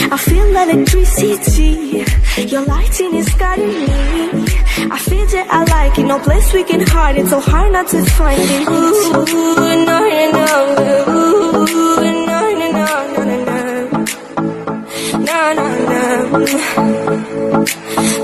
I feel electricity. Your lighting is guiding me. I feel that I like it. No place we can hide it. So hard not to find it. Ooh, no, no, no. Ooh, no, no, no, no, no, no. No, no, no.